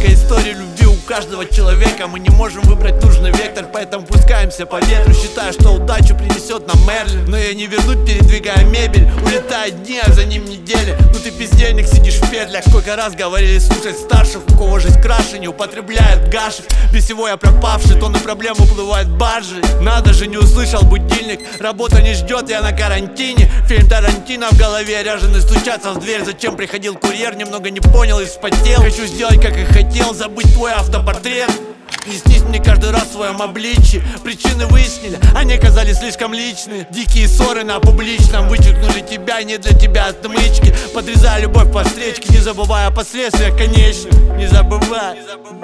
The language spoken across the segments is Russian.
Сколько историй любви у каждого человека. Мы не можем выбрать нужный вектор, поэтому пускаемся по ветру, считая, что удачу принесет нам Мерлин. Но ее не вернуть, передвигая мебель. Улетают дни, а за ним недели. Ну ты бездельник, сидишь в петлях. Сколько раз говорили слушать старших, у кого жизнь краше, не употребляет гашек. Без всего я пропавший, тонны проблем уплывают баржи. Надо же, не услышал будильник. Работа не ждет, я на карантине. Фильм Тарантино в голове, ряженый стучаться в дверь. Зачем приходил курьер, немного не понял и вспотел. Хочу сделать, как и хотел, забыть твой автопортрет. Не снись мне каждый раз в своем обличье. Причины выяснили, они оказались слишком личные. Дикие ссоры на публичном вычеркнули тебя, не для тебя отмычки. Подрезая любовь по встречке, не забывая о последствиях конечных. Не забывай.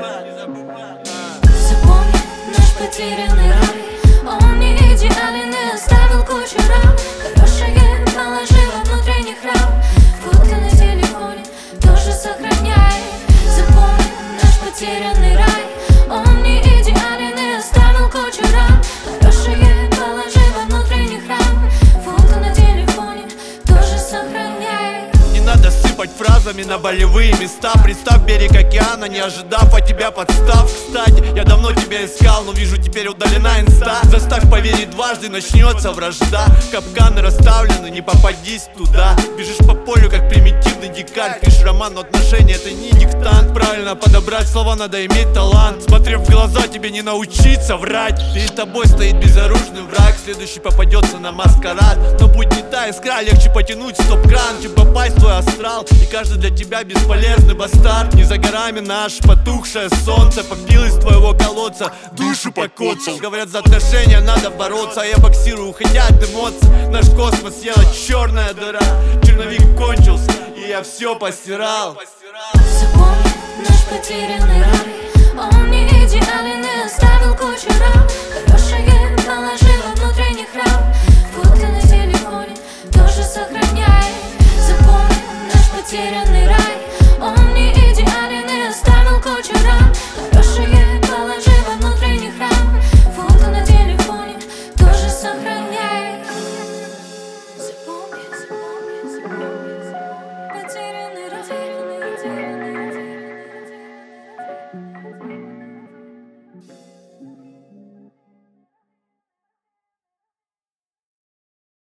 Запомни наш потерянный рай. Он не идеален и оставил кучу ран. Хорошее положи во внутренний храм. Фото на телефоне тоже сохраняй. Запомни наш потерянный рай. Он не идеален и оставил кучу ран. Хорошее положи во внутренний храм. Фото на телефоне тоже сохраняй. Не надо сыпать фразами на болевые места. Представь берег океана, не ожидав от тебя подстав. Кстати, я давно тебя искал, но вижу, теперь удалена инста. Заставь поверить дважды, начнется вражда. Капканы расставлены, не попадись туда. Бежишь по полю, как примитивный дикарь. Пишешь роман, но отношения это не диктант. Правильно подобрать слова, надо иметь талант. Смотрев в глаза, тебе не научиться врать. Перед тобой стоит безоружный враг. Следующий попадется на маскарад. Но будь не та искра, легче потянуть стоп-кран, чем попасть в твой астрал. И каждый для тебя бесполезный бастард. Не за горами наше потухшее солнце. Попил из твоего колодца, душу покоцал. Говорят, за отношения надо бороться, а я боксирую, уходя от эмоций. Наш космос съела черная дыра. Черновик кончился, и я все постирал. Запомни наш потерянный рай. Он не идеален и оставил кучу ран. Хорошее положи